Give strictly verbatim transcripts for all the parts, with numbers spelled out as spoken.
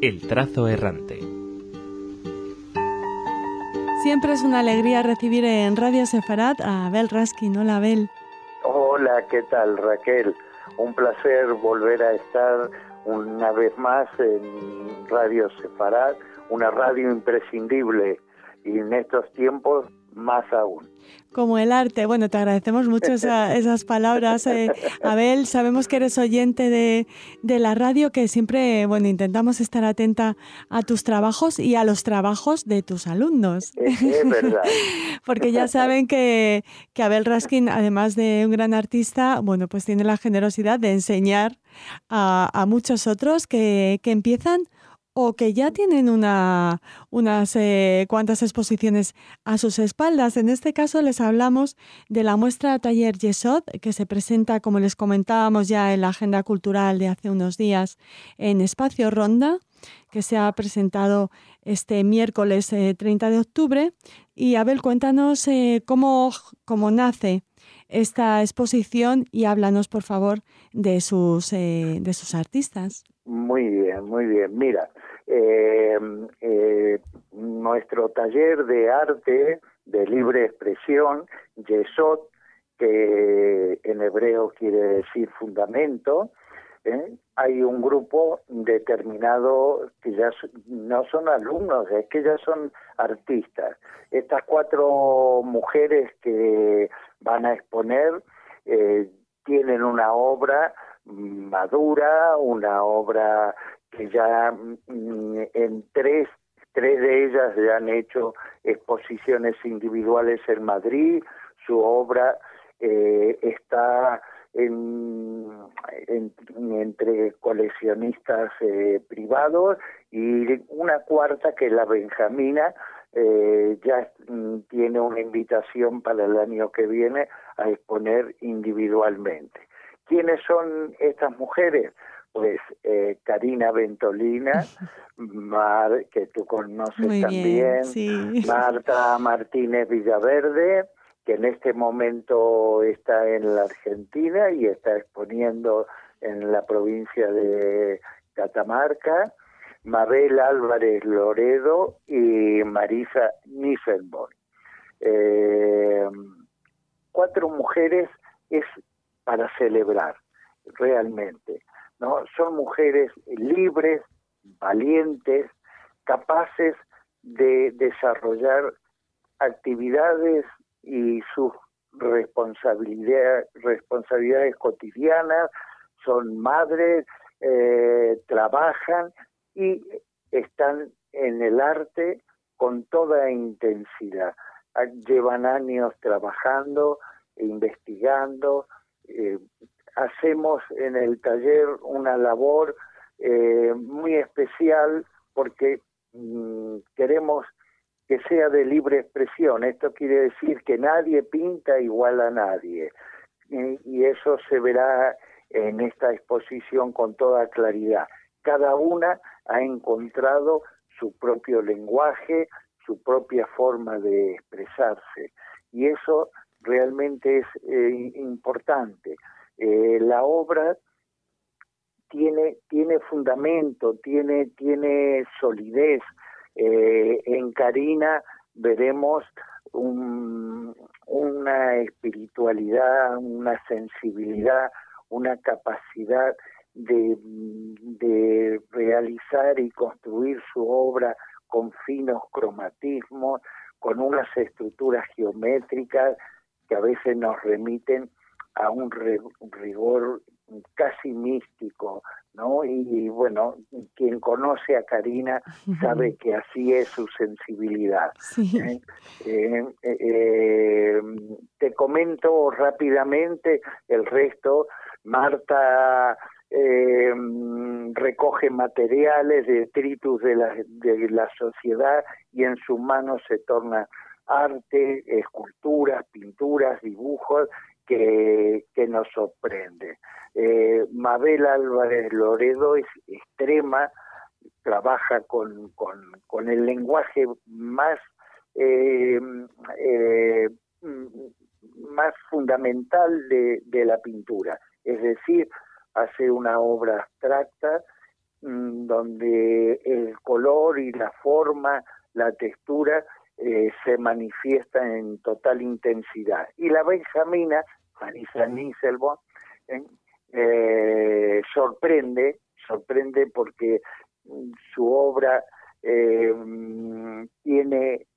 El trazo errante. Siempre es una alegría recibir en Radio Sefarat a Abel Raskin. Hola, Abel. Hola, ¿qué tal, Raquel? Un placer volver a estar una vez más en Radio Sefarat, una radio imprescindible, y en estos tiempos más aún. Como el arte. Bueno, te agradecemos mucho esa, esas palabras, eh, Abel. Sabemos que eres oyente de, de la radio, que siempre, bueno, intentamos estar atenta a tus trabajos y a los trabajos de tus alumnos. Es, es verdad. Porque ya saben que, que Abel Raskin, además de un gran artista, bueno, pues tiene la generosidad de enseñar a, a muchos otros que, que empiezan o que ya tienen una, unas eh, cuantas exposiciones a sus espaldas. En este caso les hablamos de la muestra Taller Yesod, que se presenta, como les comentábamos ya en la agenda cultural de hace unos días, en Espacio Ronda, que se ha presentado este miércoles eh, treinta de octubre. Y Abel, cuéntanos eh, cómo, cómo nace esta exposición y háblanos, por favor, de sus, eh, de sus artistas. Muy bien, muy bien. Mira, eh, eh, nuestro taller de arte de libre expresión, Yesod, que en hebreo quiere decir fundamento, ¿eh? Hay un grupo determinado que ya no son alumnos, es que ya son artistas. Estas cuatro mujeres que van a exponer eh, tienen una obra madura, una obra que ya mm, en tres, tres de ellas ya han hecho exposiciones individuales en Madrid. Su obra eh, está en, en, entre coleccionistas eh, privados, y una cuarta, que es la Benjamina, eh, ya mm, tiene una invitación para el año que viene a exponer individualmente. ¿Quiénes son estas mujeres? Pues eh, Karina Ventolina, Mar, que tú conoces Muy también, bien, sí. Marta Martínez Villaverde, que en este momento está en la Argentina y está exponiendo en la provincia de Catamarca, Mabel Álvarez Loredo y Marisa Nissenborn. Eh, cuatro mujeres es para celebrar, realmente, ¿no? Son mujeres libres, valientes, capaces de desarrollar actividades y sus responsabilidades, responsabilidades cotidianas. Son madres, eh, trabajan y están en el arte con toda intensidad. Llevan años trabajando, investigando. Eh, hacemos en el taller una labor eh, muy especial porque mm, queremos que sea de libre expresión. Esto quiere decir que nadie pinta igual a nadie, y, y eso se verá en esta exposición con toda claridad. Cada una ha encontrado su propio lenguaje, su propia forma de expresarse, y eso realmente es eh, importante. Eh, la obra tiene tiene fundamento, tiene tiene solidez. Eh, en Karina veremos un, una espiritualidad, una sensibilidad, una capacidad de, de realizar y construir su obra con finos cromatismos, con unas estructuras geométricas que a veces nos remiten a un, re, un rigor casi místico, ¿no? Y, y bueno, quien conoce a Karina sabe que así es su sensibilidad. Sí. ¿Eh? Eh, eh, eh, te comento rápidamente el resto. Marta eh, recoge materiales, detritus de la, de la sociedad, y en sus manos se torna arte, esculturas, pinturas, dibujos que, que nos sorprende. Eh, Mabel Álvarez Loredo es extrema, trabaja con, con, con el lenguaje más, eh, eh, más fundamental de, de la pintura, es decir, hace una obra abstracta mmm, donde el color y la forma, la textura eh, se manifiesta en total intensidad. Y la benjamina, Marisa Nisselborn, eh, eh, sorprende, sorprende porque mm, su obra eh, tiene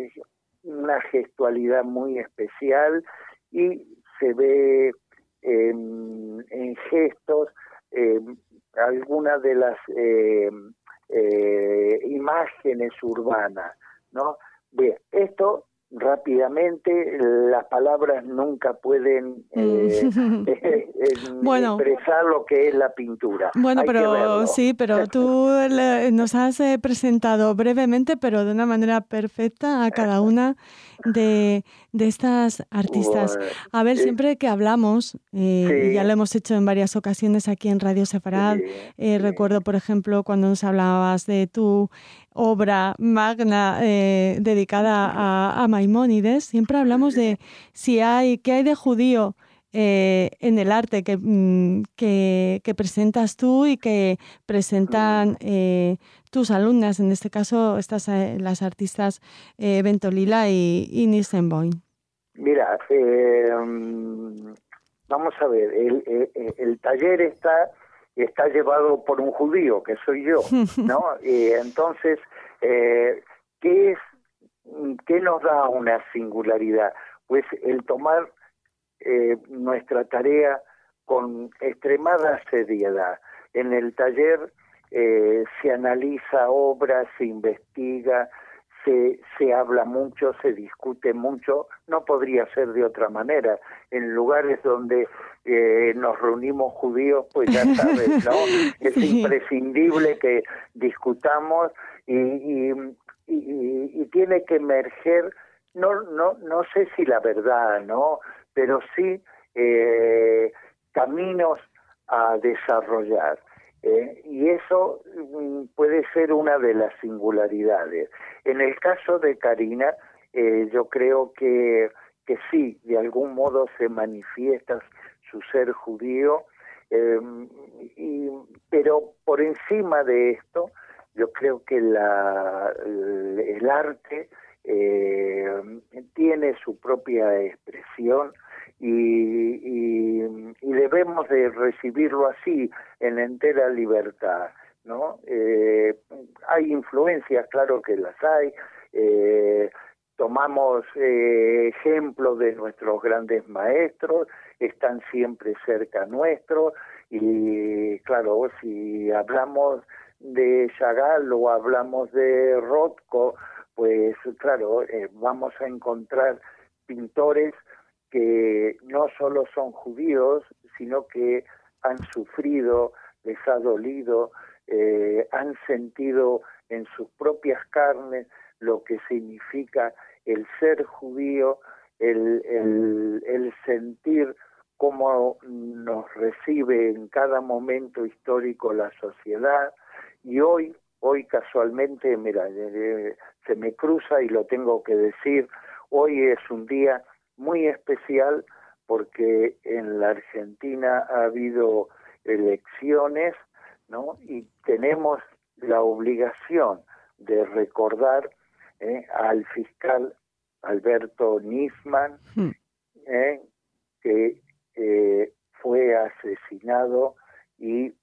una gestualidad muy especial y se ve eh, en gestos eh, algunas de las eh, eh, imágenes urbanas, ¿no? Bien, esto rápidamente, las palabras nunca pueden eh, eh, bueno, expresar lo que es la pintura. Bueno, Hay que pero verlo. sí, pero tú le- nos has eh, presentado brevemente, pero de una manera perfecta a cada una de, de estas artistas. Bueno, A ver, eh, siempre que hablamos, eh, y ya sí, lo hemos hecho en varias ocasiones aquí en Radio Sefarad, sí, eh, sí. recuerdo, por ejemplo, cuando nos hablabas de tu obra magna eh, dedicada a, a Maimónides, siempre hablamos de si hay, qué hay de judío eh, en el arte que, mm, que, que presentas tú y que presentan eh, tus alumnas, en este caso estas eh, las artistas eh, Ventolila y, y Nissenboim. Mira, eh, mm, vamos a ver, el, el, el taller está está llevado por un judío, que soy yo, ¿no? Y entonces, eh, ¿qué es, qué nos da una singularidad? Pues el tomar eh, nuestra tarea con extremada seriedad. En el taller eh, se analiza obras, se investiga, se, se habla mucho, se discute mucho, no podría ser de otra manera. En lugares donde eh, nos reunimos judíos, pues ya sabes, ¿no? Es Sí. imprescindible que discutamos y, y, y, y tiene que emerger, no, no, no sé si la verdad, ¿no? Pero sí eh, caminos a desarrollar. Eh, y eso mm, puede ser una de las singularidades. En el caso de Karina, eh, yo creo que, que sí, de algún modo se manifiesta su ser judío, eh, y, pero por encima de esto, yo creo que la, el, el arte eh, tiene su propia expresión y, y, y debemos de recibirlo así, en entera libertad, ¿no? Eh, hay influencias, claro que las hay, eh, tomamos eh, ejemplos de nuestros grandes maestros, están siempre cerca nuestro, y claro, si hablamos de Chagall o hablamos de Rothko, pues claro, eh, vamos a encontrar pintores que no solo son judíos, sino que han sufrido, les ha dolido, eh, han sentido en sus propias carnes lo que significa el ser judío, el, el, el sentir cómo nos recibe en cada momento histórico la sociedad. Y hoy, hoy casualmente, mira, eh, se me cruza y lo tengo que decir, hoy es un día muy especial porque en la Argentina ha habido elecciones, ¿no? Y tenemos la obligación de recordar eh, al fiscal Alberto Nisman, Hmm. eh, que eh, fue asesinado y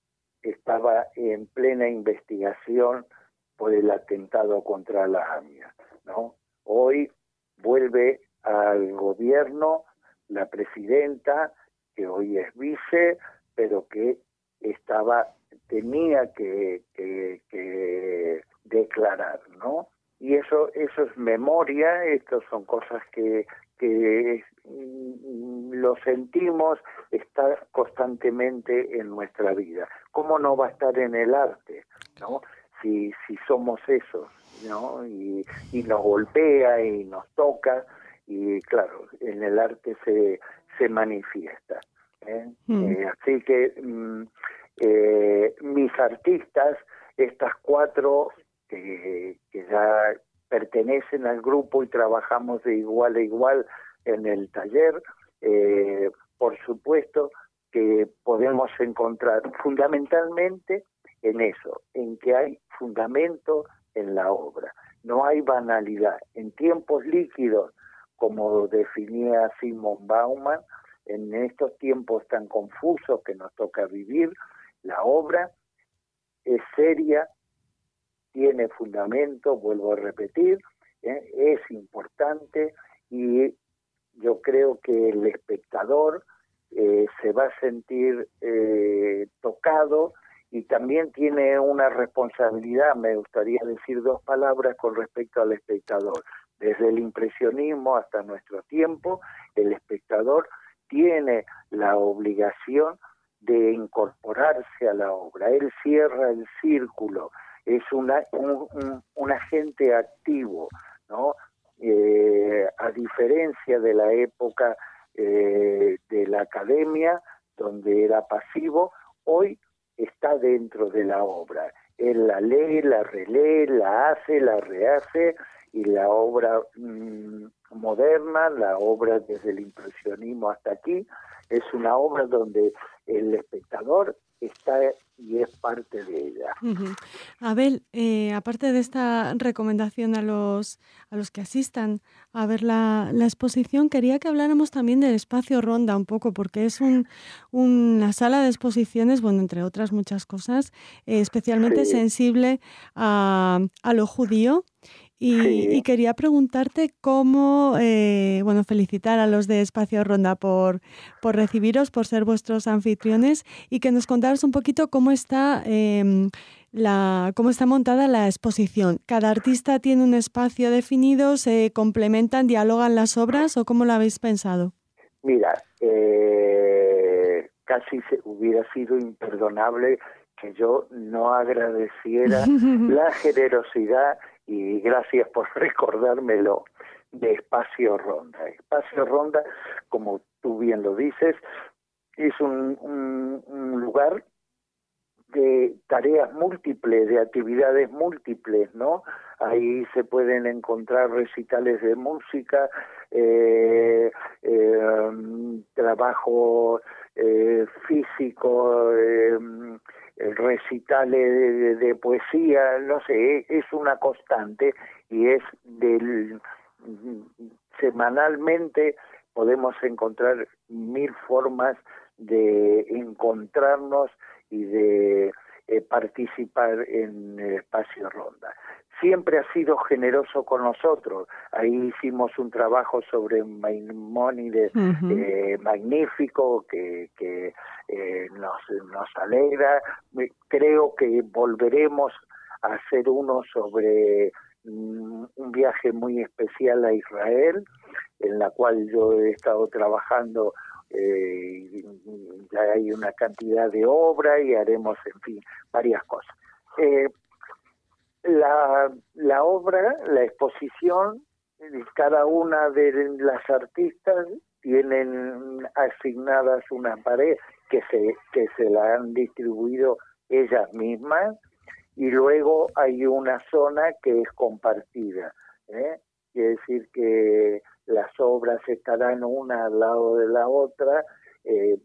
estaba en plena investigación por el atentado contra la AMIA, ¿no? Hoy vuelve al gobierno la presidenta, que hoy es vice, pero que estaba tenía que, que, que declarar, ¿no? Y eso eso es memoria, estas son cosas que que mm, lo sentimos, está constantemente en nuestra vida. ¿Cómo no va a estar en el arte, no? Si si somos esos, ¿no? Y, y nos golpea y nos toca, y claro, en el arte se se manifiesta. ¿eh? Mm. Eh, así que mm, eh, mis artistas, estas cuatro que, que ya pertenecen al grupo y trabajamos de igual a igual en el taller, eh, por supuesto que podemos encontrar fundamentalmente en eso, en que hay fundamento en la obra. No hay banalidad. En tiempos líquidos, como definía Zygmunt Bauman, en estos tiempos tan confusos que nos toca vivir, la obra es seria, tiene fundamento, vuelvo a repetir, ¿eh? es importante, y yo creo que el espectador eh, se va a sentir eh, tocado, y también tiene una responsabilidad. Me gustaría decir dos palabras con respecto al espectador. Desde el impresionismo hasta nuestro tiempo, el espectador tiene la obligación de incorporarse a la obra. Él cierra el círculo, es una, un, un, un agente activo, ¿no? Eh, a diferencia de la época eh, de la academia, donde era pasivo, hoy está dentro de la obra. Él la lee, la relee, la hace, la rehace, y la obra mmm, moderna, la obra desde el impresionismo hasta aquí, es una obra donde el espectador está y es parte de ella. Uh-huh. Abel, eh, aparte de esta recomendación a los a los que asistan a ver la, la exposición, quería que habláramos también del espacio Ronda un poco, porque es un, una sala de exposiciones, bueno, entre otras muchas cosas, eh, especialmente Sí. sensible a, a lo judío. Y, Sí. y quería preguntarte cómo, eh, bueno, felicitar a los de Espacio Ronda por, por recibiros, por ser vuestros anfitriones, y que nos contaras un poquito cómo está, eh, la, cómo está montada la exposición. ¿Cada artista tiene un espacio definido? ¿Se complementan, dialogan las obras o cómo lo habéis pensado? Mira, eh, casi se, hubiera sido imperdonable que yo no agradeciera la generosidad, y gracias por recordármelo, de Espacio Ronda. Espacio Ronda, como tú bien lo dices, es un, un, un lugar de tareas múltiples, de actividades múltiples, ¿no? Ahí se pueden encontrar recitales de música, eh, eh, trabajo eh, físico, eh, recitales de, de poesía, no sé, es una constante, y es del semanalmente podemos encontrar mil formas de encontrarnos y de eh, participar en el Espacio Ronda. Siempre ha sido generoso con nosotros. Ahí hicimos un trabajo sobre Maimónides uh-huh. eh, magnífico que, que eh, nos, nos alegra. Creo que volveremos a hacer uno sobre um, un viaje muy especial a Israel, en la cual yo he estado trabajando. Eh, ya hay una cantidad de obra y haremos, en fin, varias cosas. Eh, la, la obra, la exposición, cada una de las artistas tienen asignadas una pared que se, que se la han distribuido ellas mismas, y luego hay una zona que es compartida, ¿eh? Quiere decir que las obras estarán una al lado de la otra, eh,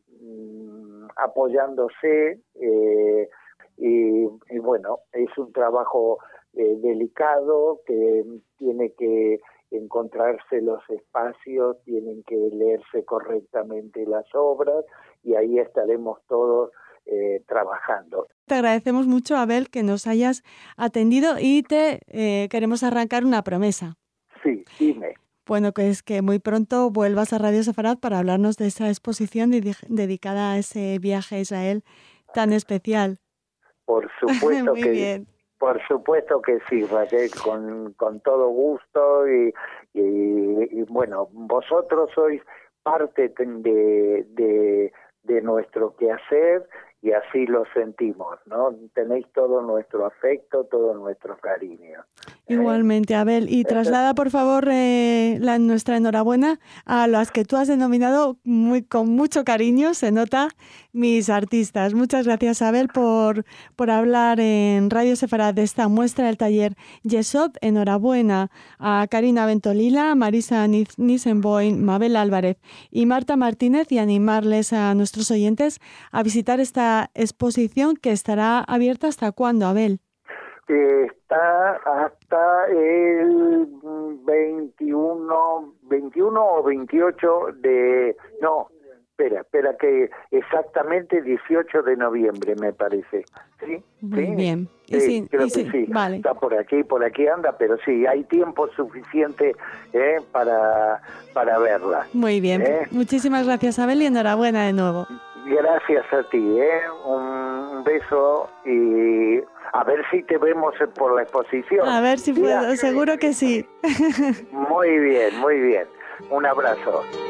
apoyándose, eh, y, y bueno, es un trabajo eh, delicado, que tiene que encontrarse los espacios, tienen que leerse correctamente las obras, y ahí estaremos todos eh, trabajando. Te agradecemos mucho, Abel, que nos hayas atendido, y te eh, queremos arrancar una promesa. Sí, dime. Bueno, que es que muy pronto vuelvas a Radio Sefarad para hablarnos de esa exposición dedicada a ese viaje a Israel tan especial. Por supuesto muy que bien. Por supuesto que sí, Raquel, con, con todo gusto, y, y, y bueno, vosotros sois parte de, de, de nuestro quehacer, y así lo sentimos, ¿no? Tenéis todo nuestro afecto, todo nuestro cariño. Igualmente, Abel. Y traslada, por favor, eh, la, nuestra enhorabuena a las que tú has denominado muy, con mucho cariño, se nota, mis artistas. Muchas gracias, Abel, por, por hablar en Radio Sefarad de esta muestra del taller Yesod. Enhorabuena a Karina Ventolila, Marisa Nissenboim, Mabel Álvarez y Marta Martínez, y animarles a nuestros oyentes a visitar esta exposición que estará abierta ¿hasta cuándo, Abel? Está hasta el veintiuno, veintiuno o veintiocho de... No, espera, espera, que exactamente dieciocho de noviembre, me parece. ¿Sí? Muy ¿Sí? bien. Sí, sí, creo sí, que sí. Vale. Está por aquí, por aquí anda, pero sí, hay tiempo suficiente eh, para, para verla. Muy bien. ¿Eh? Muchísimas gracias, Abel, y enhorabuena de nuevo. Gracias a ti, ¿eh? Un beso y a ver si te vemos por la exposición. A ver si puedo, seguro que sí. Muy bien, muy bien. Un abrazo.